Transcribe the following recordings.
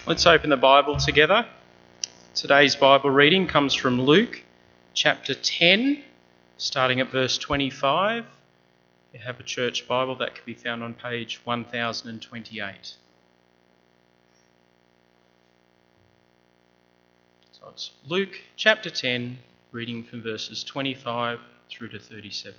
Let's open the Bible together. Today's Bible reading comes from Luke chapter 10, starting at verse 25. If you have a church Bible, that can be found on page 1028. So it's Luke chapter 10, reading from verses 25 through to 37.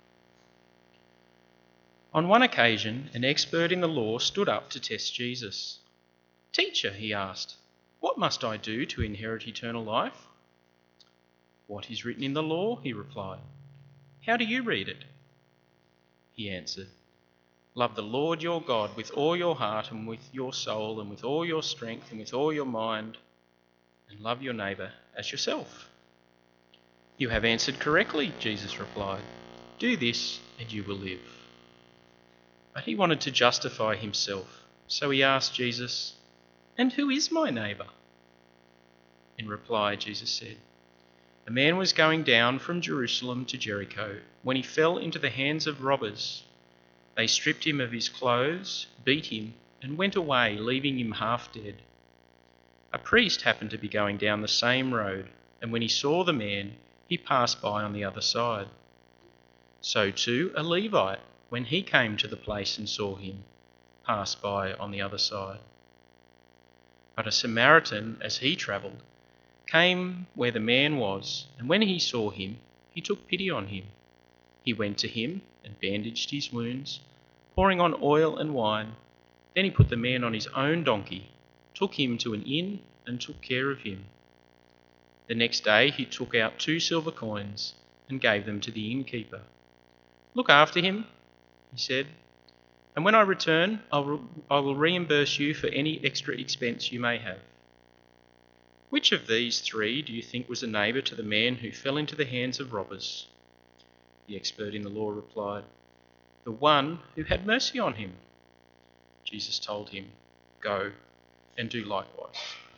On one occasion, an expert in the law stood up to test Jesus. "Teacher," he asked, "what must I do to inherit eternal life?" "What is written in the law?" he replied. "How do you read it?" He answered, "Love the Lord your God with all your heart and with your soul and with all your strength and with all your mind, and love your neighbour as yourself." "You have answered correctly," Jesus replied. "Do this and you will live." But he wanted to justify himself, so he asked Jesus, "And who is my neighbour?" In reply, Jesus said, "A man was going down from Jerusalem to Jericho when he fell into the hands of robbers. They stripped him of his clothes, beat him, and went away, leaving him half dead. A priest happened to be going down the same road, and when he saw the man, he passed by on the other side. So too a Levite, when he came to the place and saw him, passed by on the other side. But a Samaritan, as he travelled, came where the man was, and when he saw him, he took pity on him. He went to him and bandaged his wounds, pouring on oil and wine. Then he put the man on his own donkey, took him to an inn, and took care of him. The next day he took out 2 silver coins and gave them to the innkeeper. 'Look after him,' he said, 'and when I return, I will reimburse you for any extra expense you may have.' Which of these 3 do you think was a neighbour to the man who fell into the hands of robbers?" The expert in the law replied, "The one who had mercy on him." Jesus told him, "Go and do likewise."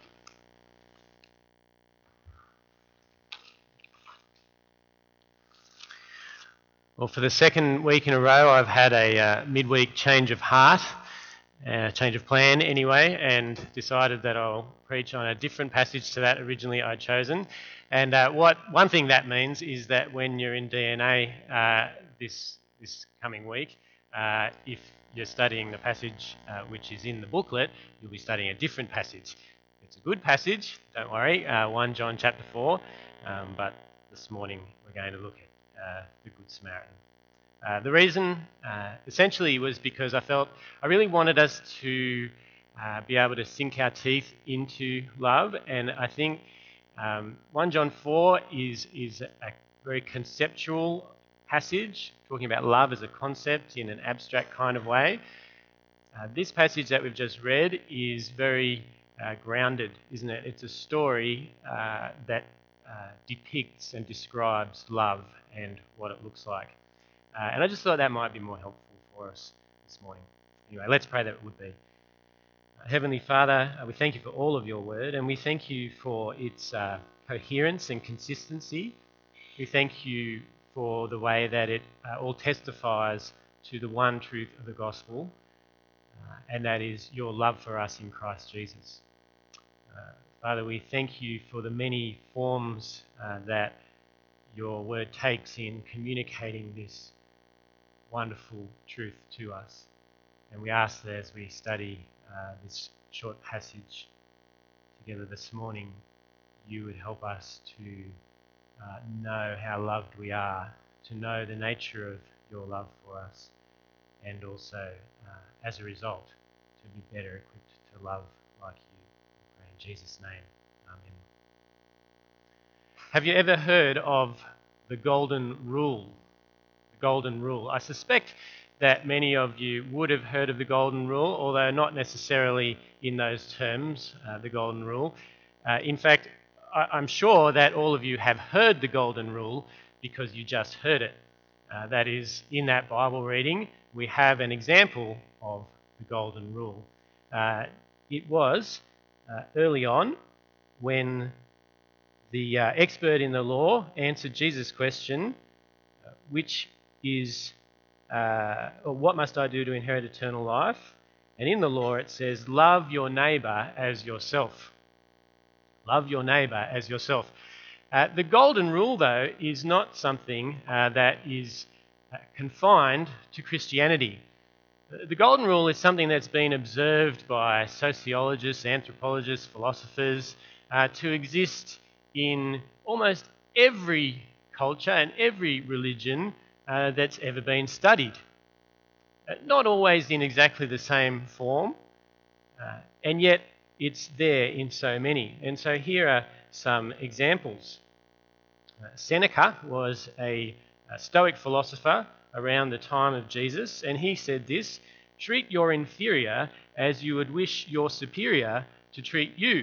Well, for the second week in a row, I've had a midweek change of heart, change of plan anyway, and decided that I'll preach on a different passage to that originally I'd chosen. And one thing that means is that when you're in DNA this coming week, if you're studying the passage which is in the booklet, you'll be studying a different passage. It's a good passage, don't worry, 1 John chapter 4, but this morning we're going to look at the Good Samaritan. The reason essentially was because I felt I really wanted us to be able to sink our teeth into love, and I think 1 John 4 is a very conceptual passage, talking about love as a concept in an abstract kind of way. This passage that we've just read is very grounded, isn't it? It's a story that depicts and describes love and what it looks like. And I just thought that might be more helpful for us this morning. Anyway, let's pray that it would be. Heavenly Father, we thank you for all of your word, and we thank you for its coherence and consistency. We thank you for the way that it all testifies to the one truth of the gospel, and that is your love for us in Christ Jesus. Father, we thank you for the many forms that your word takes in communicating this wonderful truth to us. And we ask that as we study this short passage together this morning, you would help us to know how loved we are, to know the nature of your love for us, and also, as a result, to be better equipped to love like you. In Jesus' name, amen. Have you ever heard of the Golden Rule? The Golden Rule. I suspect that many of you would have heard of the Golden Rule, although not necessarily in those terms, the Golden Rule. In fact, I'm sure that all of you have heard the Golden Rule because you just heard it. That is, in that Bible reading, we have an example of the Golden Rule. It was early on when the expert in the law answered Jesus' question, which is, or what must I do to inherit eternal life? And in the law it says, love your neighbour as yourself. Love your neighbour as yourself. The golden rule, though, is not something that is confined to Christianity. The golden rule is something that's been observed by sociologists, anthropologists, philosophers to exist in almost every culture and every religion that's ever been studied. Not always in exactly the same form, and yet it's there in so many. And so here are some examples. Seneca was a Stoic philosopher around the time of Jesus, and he said this: treat your inferior as you would wish your superior to treat you.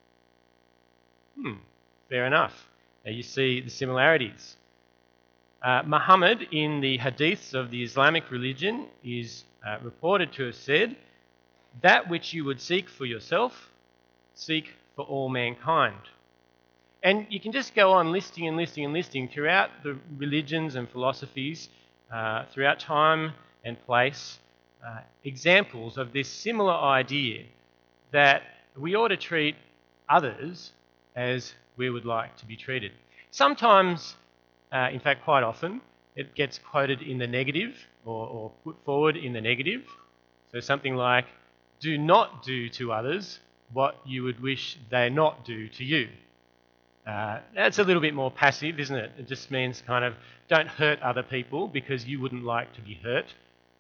Fair enough. Now you see the similarities. Muhammad, in the hadiths of the Islamic religion, is reported to have said, that which you would seek for yourself, seek for all mankind. And you can just go on listing and listing and listing throughout the religions and philosophies, throughout time and place, examples of this similar idea that we ought to treat others as we would like to be treated. Sometimes, in fact quite often, it gets quoted in the negative or put forward in the negative. So something like, do not do to others what you would wish they not do to you. That's a little bit more passive, isn't it? It just means kind of don't hurt other people because you wouldn't like to be hurt.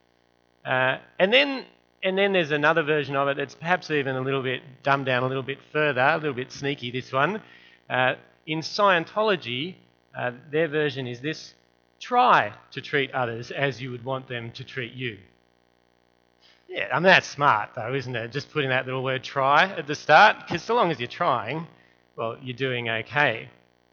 And then there's another version of it that's perhaps even a little bit dumbed down a little bit further, a little bit sneaky, this one. In Scientology, their version is this: try to treat others as you would want them to treat you. Yeah, I mean, that's smart though, isn't it? Just putting that little word try at the start, because so long as you're trying, well, you're doing okay.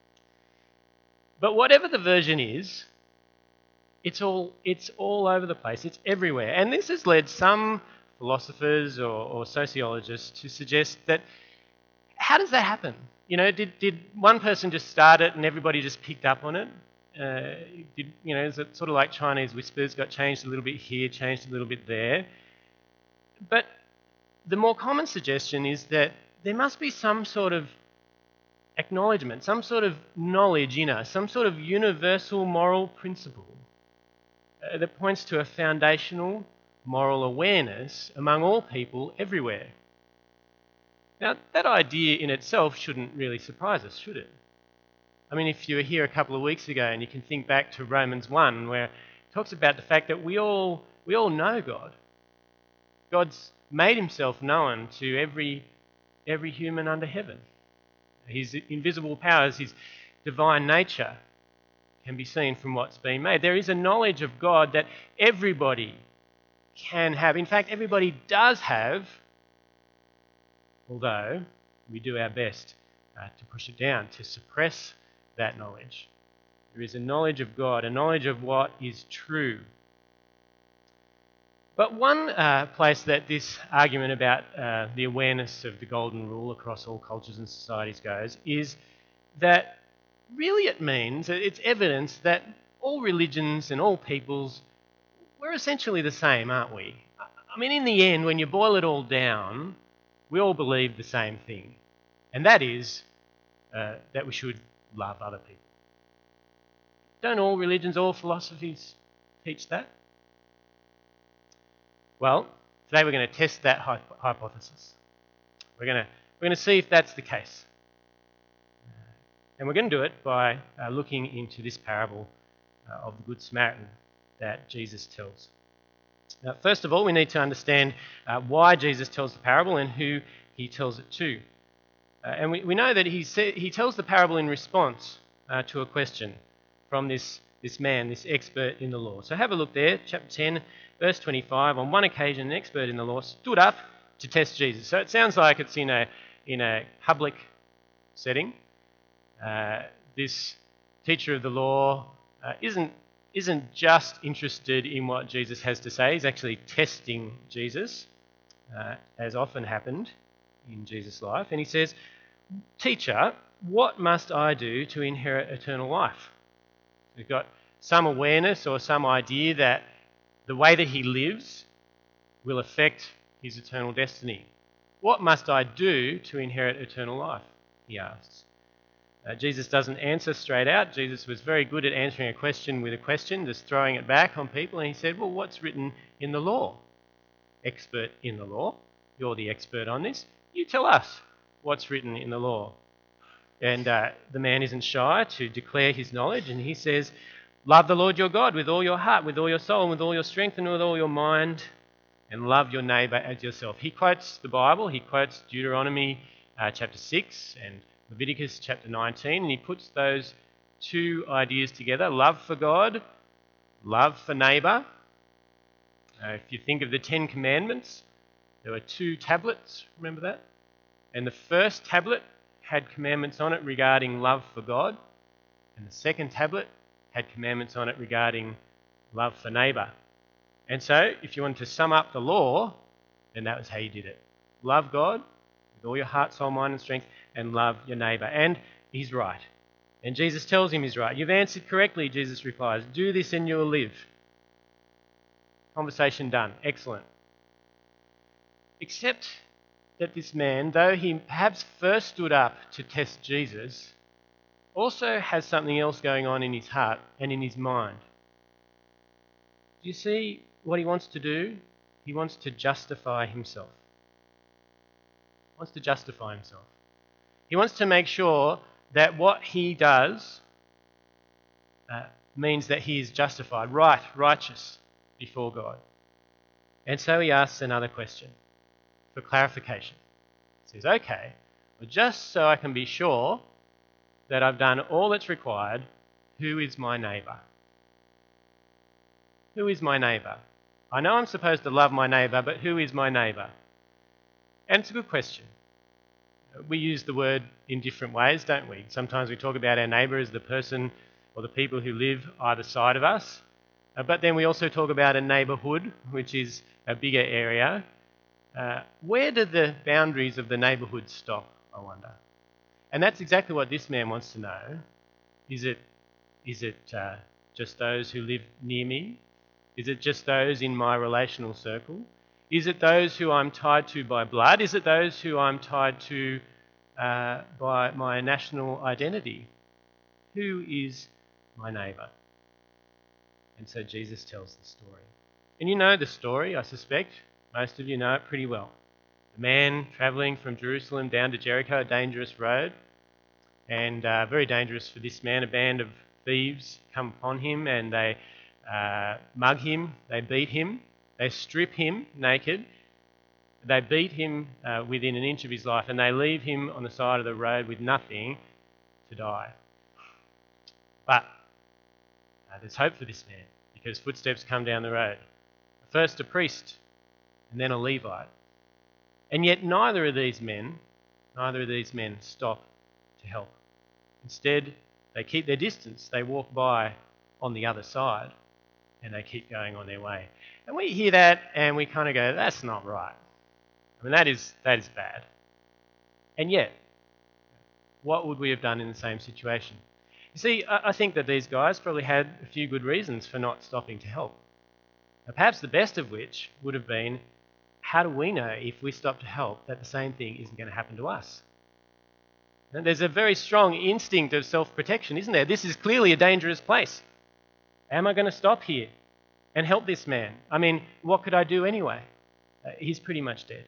But whatever the version is, it's all over the place. It's everywhere. And this has led some philosophers or sociologists to suggest that, how does that happen? You know, did one person just start it and everybody just picked up on it? Is it sort of like Chinese whispers, got changed a little bit here, changed a little bit there? But the more common suggestion is that there must be some sort of acknowledgement, some sort of knowledge in us, some sort of universal moral principle that points to a foundational moral awareness among all people everywhere. Now, that idea in itself shouldn't really surprise us, should it? I mean, if you were here a couple of weeks ago and you can think back to Romans 1, where it talks about the fact that we all know God. God's made himself known to every human under heaven. His invisible powers, his divine nature can be seen from what's been made. There is a knowledge of God that everybody can have. In fact, everybody does have, although we do our best to push it down, to suppress that knowledge. There is a knowledge of God, a knowledge of what is true. But one place that this argument about the awareness of the golden rule across all cultures and societies goes is that really it means, it's evidence that all religions and all peoples, we're essentially the same, aren't we? I mean, in the end, when you boil it all down, we all believe the same thing. And that is that we should love other people. Don't all religions, all philosophies teach that? Well, today we're going to test that hypothesis. We're going to see if that's the case. And we're going to do it by looking into this parable of the Good Samaritan that Jesus tells. Now, first of all, we need to understand why Jesus tells the parable and who he tells it to. And we know that he tells the parable in response to a question from this man, this expert in the law. So have a look there, chapter 10, verse 25. On one occasion, an expert in the law stood up to test Jesus. So it sounds like it's in a public setting. This teacher of the law isn't just interested in what Jesus has to say. He's actually testing Jesus, as often happened in Jesus' life. And he says, "Teacher, what must I do to inherit eternal life?" We've got some awareness or some idea that the way that he lives will affect his eternal destiny. What must I do to inherit eternal life? He asks. Jesus doesn't answer straight out. Jesus was very good at answering a question with a question, just throwing it back on people. And he said, well, what's written in the law? Expert in the law. You're the expert on this. You tell us what's written in the law. And the man isn't shy to declare his knowledge. And he says, love the Lord your God with all your heart, with all your soul, and with all your strength, and with all your mind, and love your neighbour as yourself. He quotes the Bible. He quotes Deuteronomy chapter 6 and Leviticus chapter 19, and he puts those two ideas together: love for God, love for neighbour. If you think of the Ten Commandments, there were 2 tablets, remember that? And the first tablet had commandments on it regarding love for God, and the second tablet had commandments on it regarding love for neighbour. And so, if you wanted to sum up the law, then that was how you did it. Love God with all your heart, soul, mind and strength, and love your neighbour. And he's right. And Jesus tells him he's right. You've answered correctly, Jesus replies. Do this and you'll live. Conversation done. Excellent. Except that this man, though he perhaps first stood up to test Jesus, also has something else going on in his heart and in his mind. Do you see what he wants to do? He wants to justify himself. He wants to justify himself. He wants to make sure that what he does means that he is justified, right, righteous before God. And so he asks another question for clarification. He says, okay, well, just so I can be sure that I've done all that's required, who is my neighbour? Who is my neighbour? I know I'm supposed to love my neighbour, but who is my neighbour? And it's a good question. We use the word in different ways, don't we? Sometimes we talk about our neighbour as the person or the people who live either side of us. But then we also talk about a neighbourhood, which is a bigger area. Where do the boundaries of the neighbourhood stop, I wonder? And that's exactly what this man wants to know. Is it just those who live near me? Is it just those in my relational circle? Is it those who I'm tied to by blood? Is it those who I'm tied to by my national identity? Who is my neighbour? And so Jesus tells the story. And you know the story, I suspect. Most of you know it pretty well. The man travelling from Jerusalem down to Jericho, a dangerous road, and very dangerous for this man. A band of thieves come upon him and they mug him, they beat him, they strip him naked, they beat him within an inch of his life, and they leave him on the side of the road with nothing to die. But there's hope for this man, because footsteps come down the road. First a priest, and then a Levite. And yet neither of these men stop to help. Instead, they keep their distance. They walk by on the other side, and they keep going on their way. And we hear that, and we kind of go, that's not right. I mean, that is bad. And yet, what would we have done in the same situation? You see, I think that these guys probably had a few good reasons for not stopping to help. Now, perhaps the best of which would have been, how do we know if we stop to help that the same thing isn't going to happen to us? And there's a very strong instinct of self-protection, isn't there? This is clearly a dangerous place. Am I going to stop here and help this man? I mean, what could I do anyway? He's pretty much dead.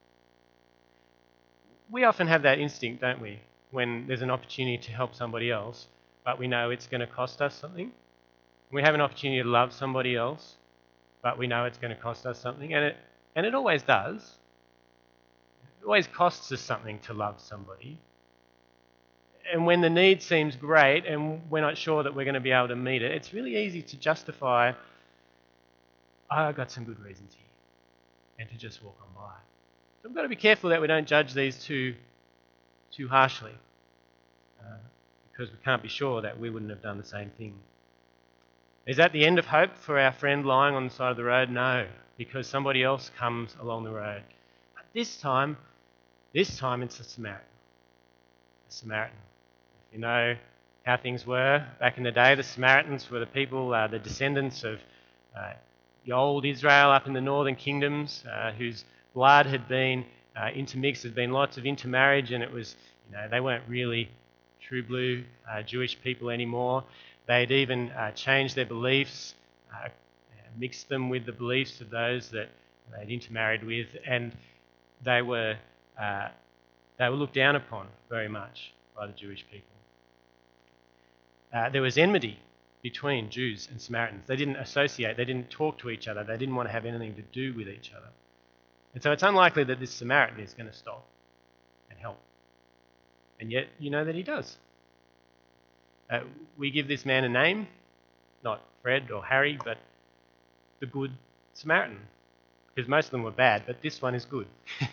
We often have that instinct, don't we, when there's an opportunity to help somebody else, but we know it's going to cost us something. We have an opportunity to love somebody else, but we know it's going to cost us something, and it always does. It always costs us something to love somebody. And when the need seems great and we're not sure that we're going to be able to meet it, it's really easy to justify, I've got some good reasons here, and to just walk on by. So we've got to be careful that we don't judge these too harshly, because we can't be sure that we wouldn't have done the same thing. Is that the end of hope for our friend lying on the side of the road? No, because somebody else comes along the road. But this time it's a Samaritan. A Samaritan. If you know how things were back in the day, the Samaritans were the people, the descendants of the old Israel up in the northern kingdoms, whose blood had been intermixed. There'd been lots of intermarriage, and it was, they weren't really true blue Jewish people anymore. They'd even changed their beliefs, mixed them with the beliefs of those that they'd intermarried with, and they were looked down upon very much by the Jewish people. There was enmity between Jews and Samaritans. They didn't associate, they didn't talk to each other, they didn't want to have anything to do with each other. And so it's unlikely that this Samaritan is going to stop and help. And yet, you know that he does. We give this man a name, not Fred or Harry, but the Good Samaritan. Because most of them were bad, but this one is good.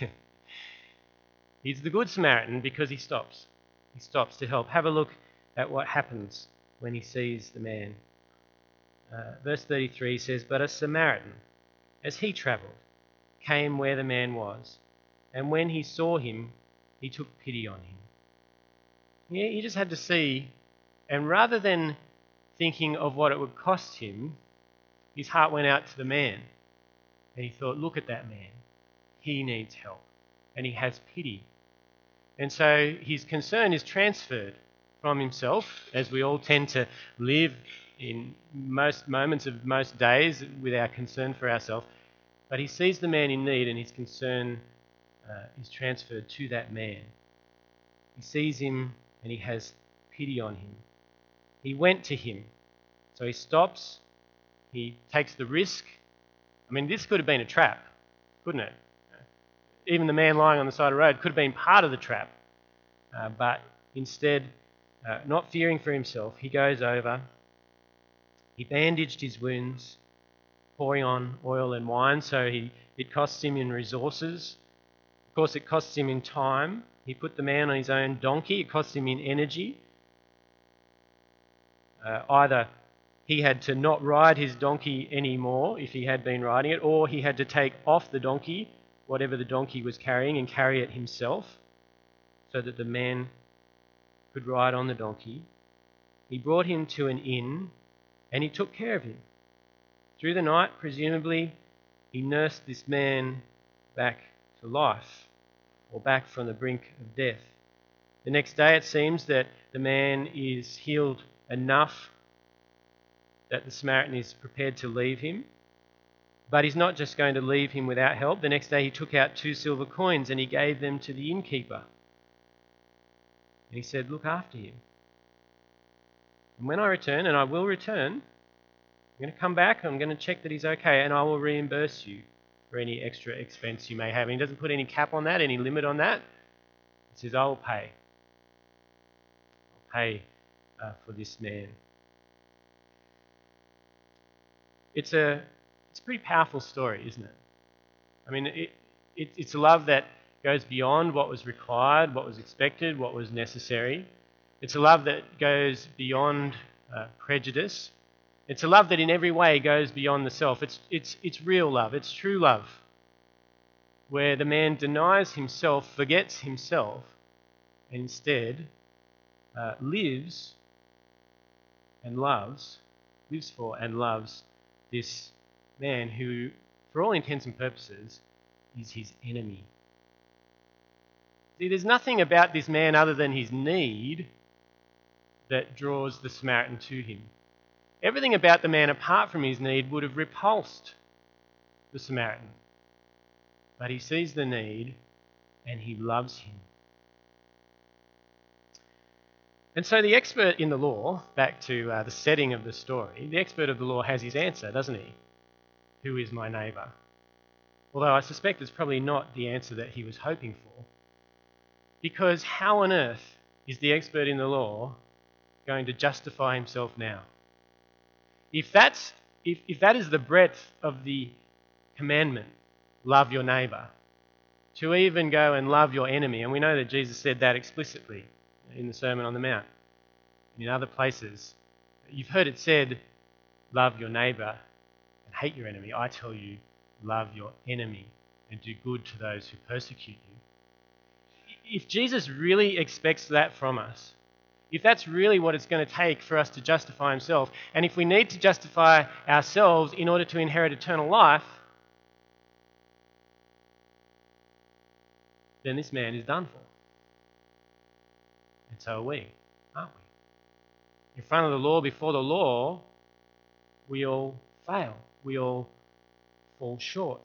He's the Good Samaritan because he stops. He stops to help. Have a look at what happens when he sees the man. Verse 33 says, "But a Samaritan, as he travelled, came where the man was, and when he saw him, he took pity on him." Yeah, he just had to see, and rather than thinking of what it would cost him, his heart went out to the man. And he thought, look at that man. He needs help. And he has pity. And so his concern is transferred from himself, as we all tend to live in most moments of most days with our concern for ourselves. But he sees the man in need, and his concern is transferred to that man. He sees him and he has pity on him. He went to him. So he stops. He takes the risk. I mean, this could have been a trap, couldn't it? Even the man lying on the side of the road could have been part of the trap. But instead, not fearing for himself, he goes over. He bandaged his wounds, pouring on oil and wine, so it costs him in resources. Of course, it costs him in time. He put the man on his own donkey. It cost him in energy. Either he had to not ride his donkey anymore if he had been riding it, or he had to take off the donkey, whatever the donkey was carrying, and carry it himself so that the man could ride on the donkey. He brought him to an inn and he took care of him. Through the night, presumably, he nursed this man back to life, or back from the brink of death. The next day it seems that the man is healed enough that the Samaritan is prepared to leave him. But he's not just going to leave him without help. The next day he took out 2 silver coins and he gave them to the innkeeper. And he said, look after him. And when I return, and I will return, I'm going to come back, I'm going to check that he's okay, and I will reimburse you for any extra expense you may have. And he doesn't put any cap on that, any limit on that. He says, I will pay. I'll pay for this man. It's a pretty powerful story, isn't it? I mean, it's a love that goes beyond what was required, what was expected, what was necessary. It's a love that goes beyond prejudice. It's a love that in every way goes beyond the self. It's real love. It's true love, where the man denies himself, forgets himself, and instead lives for and loves this man who, for all intents and purposes, is his enemy. See, there's nothing about this man other than his need that draws the Samaritan to him. Everything about the man apart from his need would have repulsed the Samaritan. But he sees the need and he loves him. And so the expert in the law, back to the setting of the story, the expert of the law has his answer, doesn't he? Who is my neighbour? Although I suspect it's probably not the answer that he was hoping for. Because how on earth is the expert in the law going to justify himself now? If that is the breadth of the commandment, love your neighbour, to even go and love your enemy, and we know that Jesus said that explicitly in the Sermon on the Mount, and in other places, you've heard it said, love your neighbour and hate your enemy. I tell you, love your enemy and do good to those who persecute you. If Jesus really expects that from us, if that's really what it's going to take for us to justify himself, and if we need to justify ourselves in order to inherit eternal life, then this man is done for. And so are we, aren't we? In front of the law, before the law, we all fail. We all fall short.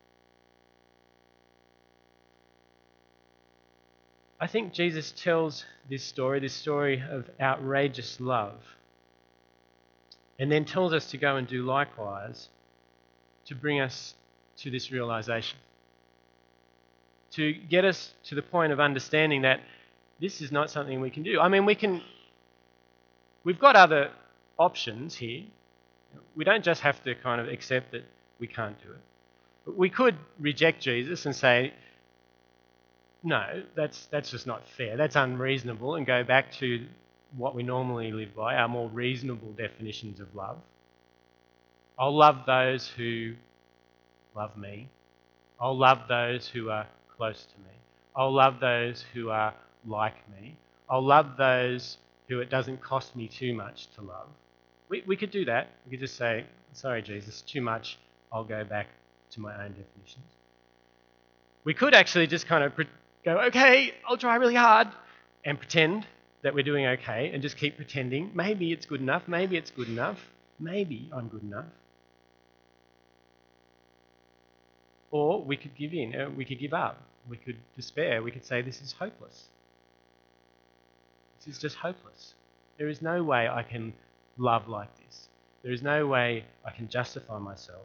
I think Jesus tells this story of outrageous love, and then tells us to go and do likewise to bring us to this realization. To get us to the point of understanding that this is not something we can do. I mean, we've got other options here. We don't just have to kind of accept that we can't do it. But we could reject Jesus and say, no, that's just not fair. That's unreasonable, and go back to what we normally live by, our more reasonable definitions of love. I'll love those who love me. I'll love those who are close to me. I'll love those who are like me. I'll love those who it doesn't cost me too much to love. We could do that. We could just say, sorry, Jesus, too much. I'll go back to my own definitions. We could actually just kind of go, okay, I'll try really hard, and pretend that we're doing okay, and just keep pretending. Maybe it's good enough. Maybe it's good enough. Maybe I'm good enough. Or we could give in. We could give up. We could despair. We could say, this is hopeless. This is just hopeless. There is no way I can love like this. There is no way I can justify myself.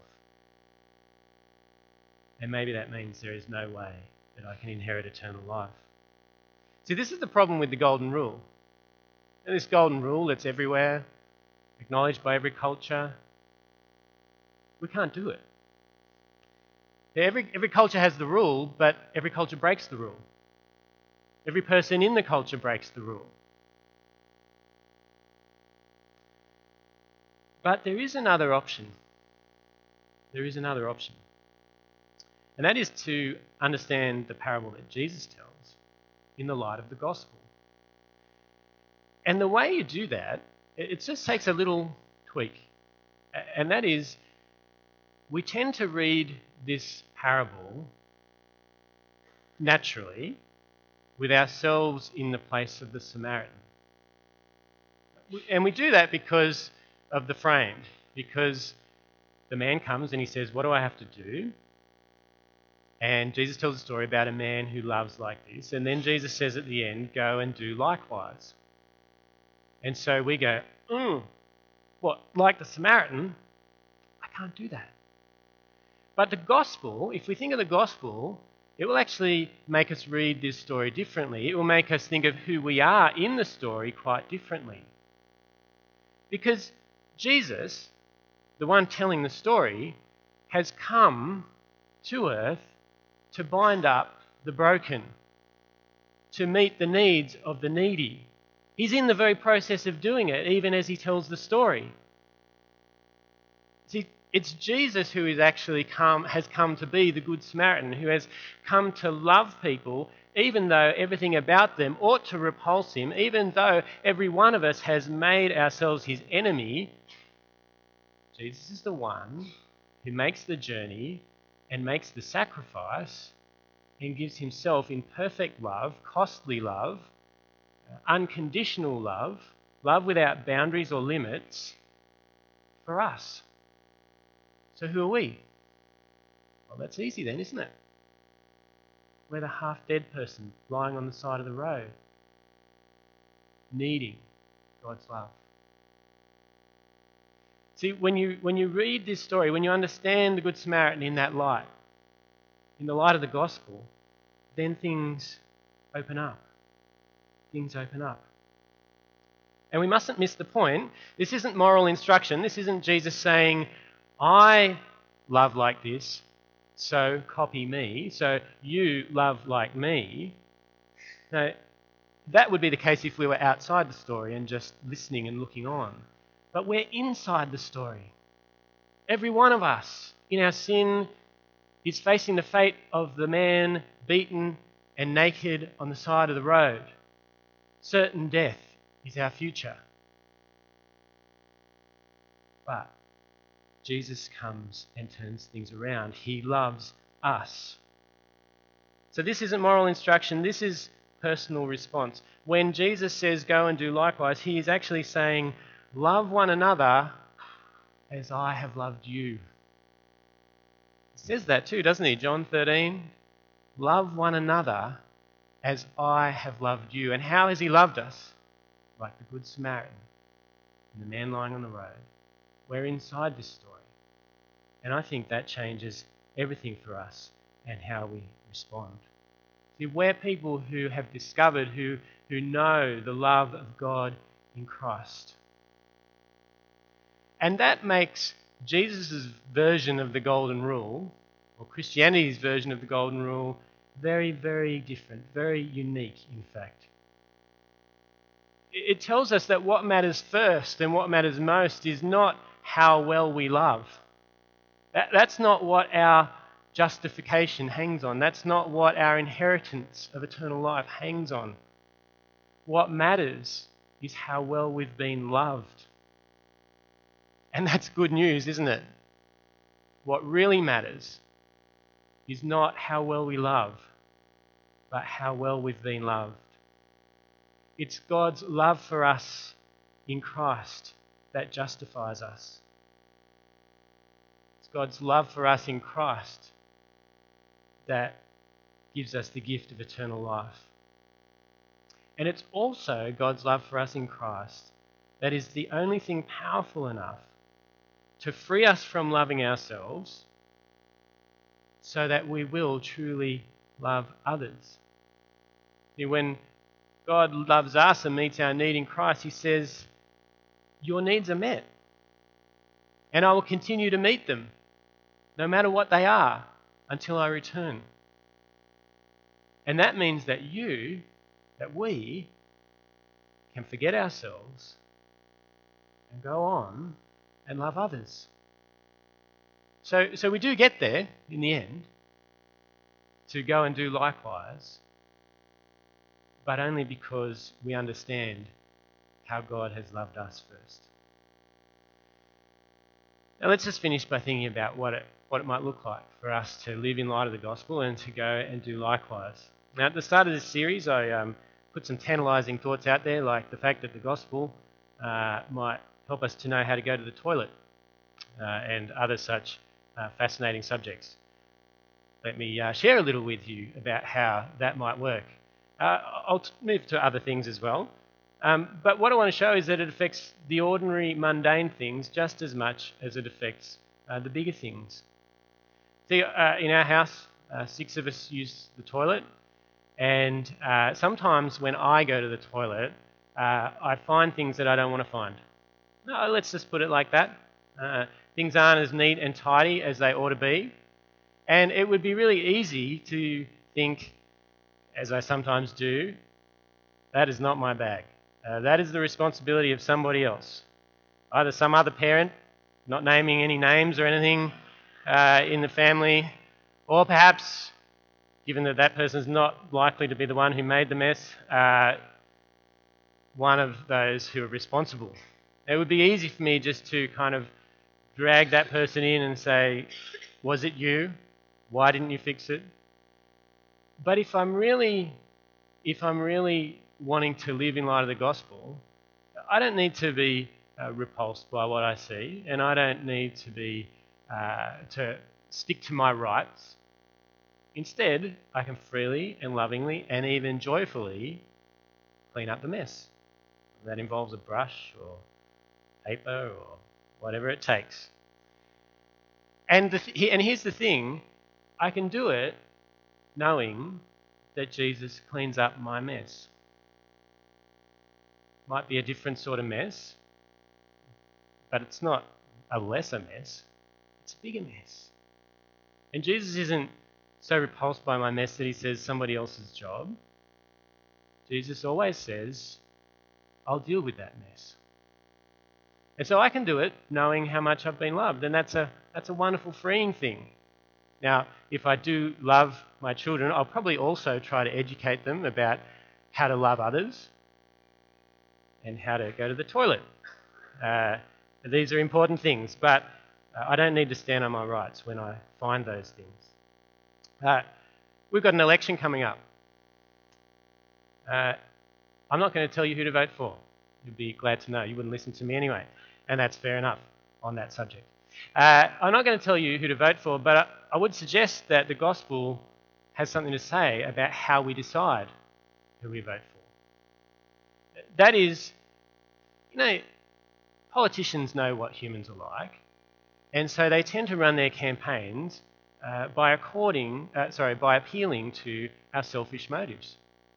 And maybe that means there is no way that I can inherit eternal life. See, this is the problem with the golden rule. And this golden rule that's everywhere, acknowledged by every culture, we can't do it. Every culture has the rule, but every culture breaks the rule. Every person in the culture breaks the rule. But there is another option. There is another option. And that is to understand the parable that Jesus tells in the light of the gospel. And the way you do that, it just takes a little tweak. And that is, we tend to read this parable naturally with ourselves in the place of the Samaritan. And we do that because of the frame. Because the man comes and he says, what do I have to do? And Jesus tells a story about a man who loves like this. And then Jesus says at the end, go and do likewise. And so we go, what, like the Samaritan? I can't do that. But the gospel, if we think of the gospel, it will actually make us read this story differently. It will make us think of who we are in the story quite differently. Because Jesus, the one telling the story, has come to earth to bind up the broken, to meet the needs of the needy. He's in the very process of doing it, even as he tells the story. See, it's Jesus who has come to be the Good Samaritan, who has come to love people, even though everything about them ought to repulse him, even though every one of us has made ourselves his enemy. Jesus is the one who makes the journey and makes the sacrifice and gives himself in perfect love, costly love, unconditional love, love without boundaries or limits for us. So who are we? Well, that's easy then, isn't it? We're the half-dead person lying on the side of the road, needing God's love. See, when you read this story, when you understand the Good Samaritan in that light, in the light of the gospel, then things open up. Things open up. And we mustn't miss the point. This isn't moral instruction. This isn't Jesus saying, I love like this, so copy me, so you love like me. No, that would be the case if we were outside the story and just listening and looking on. But we're inside the story. Every one of us in our sin is facing the fate of the man beaten and naked on the side of the road. Certain death is our future. But Jesus comes and turns things around. He loves us. So this isn't moral instruction, this is personal response. When Jesus says, go and do likewise, he is actually saying, love one another as I have loved you. He says that too, doesn't he? John 13, love one another as I have loved you. And how has he loved us? Like the Good Samaritan and the man lying on the road. We're inside this story. And I think that changes everything for us and how we respond. See, we're people who have discovered, who know the love of God in Christ. And that makes Jesus' version of the Golden Rule, or Christianity's version of the Golden Rule, very, very different, very unique, in fact. It tells us that what matters first and what matters most is not how well we love. That's not what our justification hangs on. That's not what our inheritance of eternal life hangs on. What matters is how well we've been loved. And that's good news, isn't it? What really matters is not how well we love, but how well we've been loved. It's God's love for us in Christ that justifies us. It's God's love for us in Christ that gives us the gift of eternal life. And it's also God's love for us in Christ that is the only thing powerful enough to free us from loving ourselves so that we will truly love others. See, when God loves us and meets our need in Christ, he says, your needs are met. And I will continue to meet them, no matter what they are, until I return. And that means that we can forget ourselves and go on and love others. So we do get there in the end to go and do likewise, but only because we understand how God has loved us first. Now let's just finish by thinking about what it might look like for us to live in light of the gospel and to go and do likewise. Now at the start of this series I put some tantalising thoughts out there, like the fact that the gospel might help us to know how to go to the toilet and other such fascinating subjects. Let me share a little with you about how that might work. I'll move to other things as well. But what I want to show is that it affects the ordinary, mundane things just as much as it affects the bigger things. See, in our house, 6 of us use the toilet, and sometimes when I go to the toilet, I find things that I don't want to find. No, let's just put it like that. Things aren't as neat and tidy as they ought to be, and it would be really easy to think, as I sometimes do, that is not my bag. That is the responsibility of somebody else. Either some other parent, not naming any names or anything in the family, or perhaps, given that that person is not likely to be the one who made the mess, one of those who are responsible. It would be easy for me just to kind of drag that person in and say, was it you? Why didn't you fix it? But if I'm really wanting to live in light of the gospel, I don't need to be repulsed by what I see, and I don't need to be to stick to my rights. Instead, I can freely and lovingly and even joyfully clean up the mess. That involves a brush or paper or whatever it takes. And here's the thing, I can do it knowing that Jesus cleans up my mess. Might be a different sort of mess, but it's not a lesser mess, it's a bigger mess. And Jesus isn't so repulsed by my mess that he says somebody else's job. Jesus always says, I'll deal with that mess. And so I can do it knowing how much I've been loved, and that's a wonderful, freeing thing. Now, if I do love my children, I'll probably also try to educate them about how to love others and how to go to the toilet. These are important things, but I don't need to stand on my rights when I find those things. we've got an election coming up. I'm not going to tell you who to vote for. You'd be glad to know. You wouldn't listen to me anyway. And that's fair enough on that subject. I'm not going to tell you who to vote for, but I would suggest that the gospel has something to say about how we decide who we vote for. That is, politicians know what humans are like, and so they tend to run their campaigns by appealing to our selfish motives.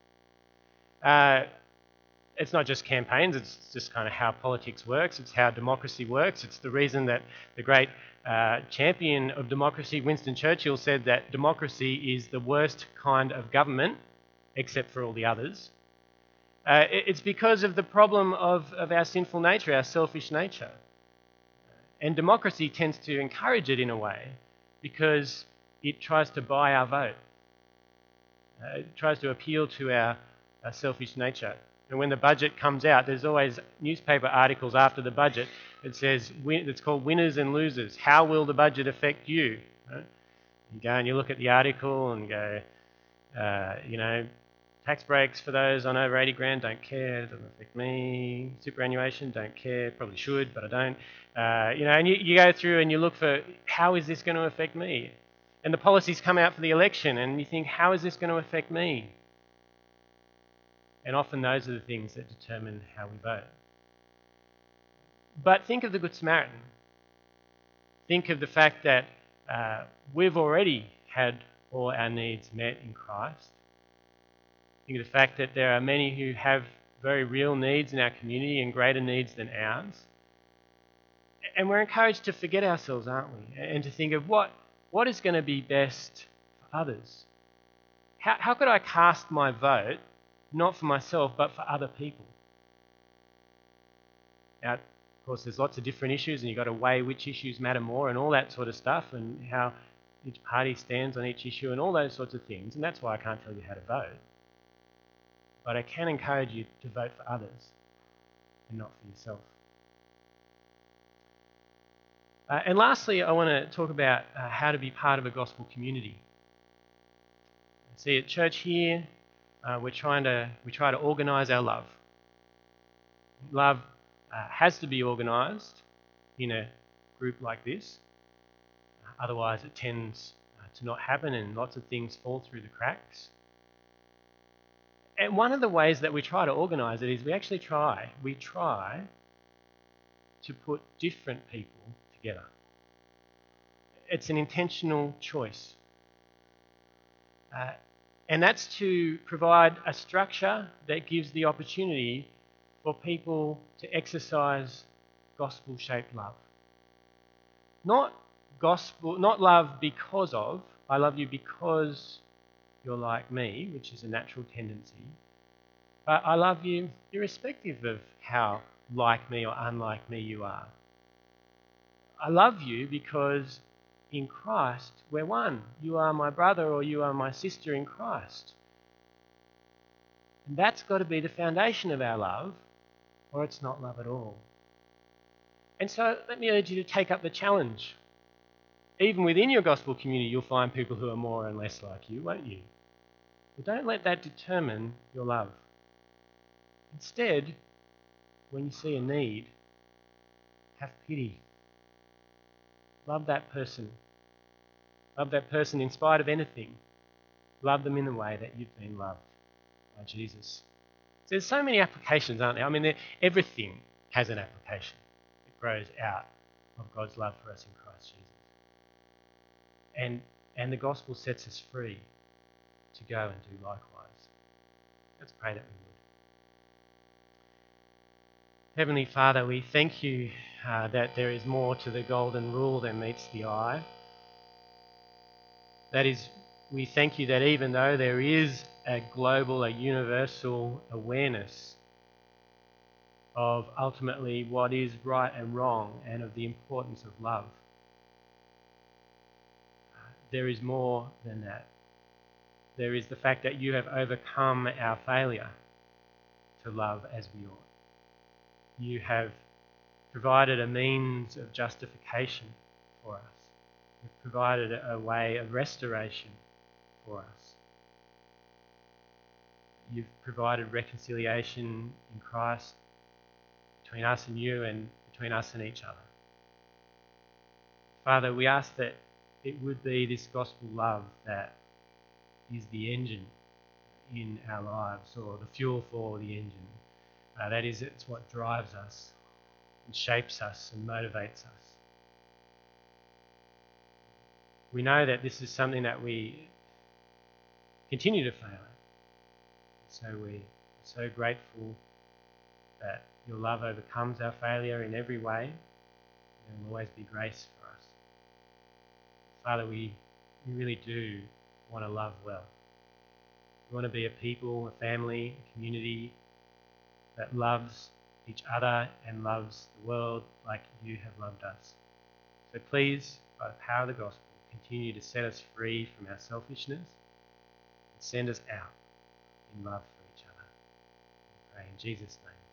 It's not just campaigns, it's just kind of how politics works, it's how democracy works. It's the reason that the great champion of democracy, Winston Churchill, said that democracy is the worst kind of government, except for all the others. It's because of the problem of our sinful nature, our selfish nature. And democracy tends to encourage it in a way because it tries to buy our vote. It tries to appeal to our selfish nature. And when the budget comes out, there's always newspaper articles after the budget that says, it's called Winners and Losers. How will the budget affect you? You go and you look at the article and go, tax breaks for those on over 80 grand, don't care, doesn't affect me. Superannuation, don't care, probably should, but I don't. And you go through and you look for, how is this going to affect me? And the policies come out for the election and you think, how is this going to affect me? And often those are the things that determine how we vote. But think of the Good Samaritan. Think of the fact that we've already had all our needs met in Christ. Think of the fact that there are many who have very real needs in our community and greater needs than ours. And we're encouraged to forget ourselves, aren't we? And to think of what is going to be best for others. How could I cast my vote not for myself, but for other people? Now, of course, there's lots of different issues, and you've got to weigh which issues matter more and all that sort of stuff, and how each party stands on each issue and all those sorts of things, and that's why I can't tell you how to vote. But I can encourage you to vote for others and not for yourself. And lastly, I want to talk about how to be part of a gospel community. See, at church here, we try to organise our love. Love has to be organised in a group like this. Otherwise, it tends to not happen and lots of things fall through the cracks. And one of the ways that we try to organise it is we try to put different people together. It's an intentional choice. And that's to provide a structure that gives the opportunity for people to exercise gospel-shaped love. Not love because of, I love you because you're like me, which is a natural tendency. But I love you irrespective of how like me or unlike me you are. I love you because in Christ we're one. You are my brother or you are my sister in Christ. And that's got to be the foundation of our love, or it's not love at all. And so let me urge you to take up the challenge. Even within your gospel community, you'll find people who are more and less like you, won't you? But don't let that determine your love. Instead, when you see a need, have pity. Love that person. Love that person in spite of anything. Love them in the way that you've been loved by Jesus. So there's so many applications, aren't there? I mean, everything has an application. It grows out of God's love for us in Christ Jesus. And the gospel sets us free to go and do likewise. Let's pray that we would. Heavenly Father, we thank you that there is more to the golden rule than meets the eye. That is, we thank you that even though there is a global, a universal awareness of ultimately what is right and wrong and of the importance of love, there is more than that. There is the fact that you have overcome our failure to love as we ought. You have provided a means of justification for us. You've provided a way of restoration for us. you've provided reconciliation in Christ between us and you and between us and each other. Father, we ask that it would be this gospel love that is the engine in our lives, or the fuel for the engine. That is, it's what drives us and shapes us and motivates us. We know that this is something that we continue to fail at. So we're so grateful that your love overcomes our failure in every way, and there will always be grace for us. Father, we really do want to love well. We want to be a people, a family, a community that loves each other and loves the world like you have loved us. So please, by the power of the gospel, continue to set us free from our selfishness and send us out in love for each other. We pray in Jesus' name.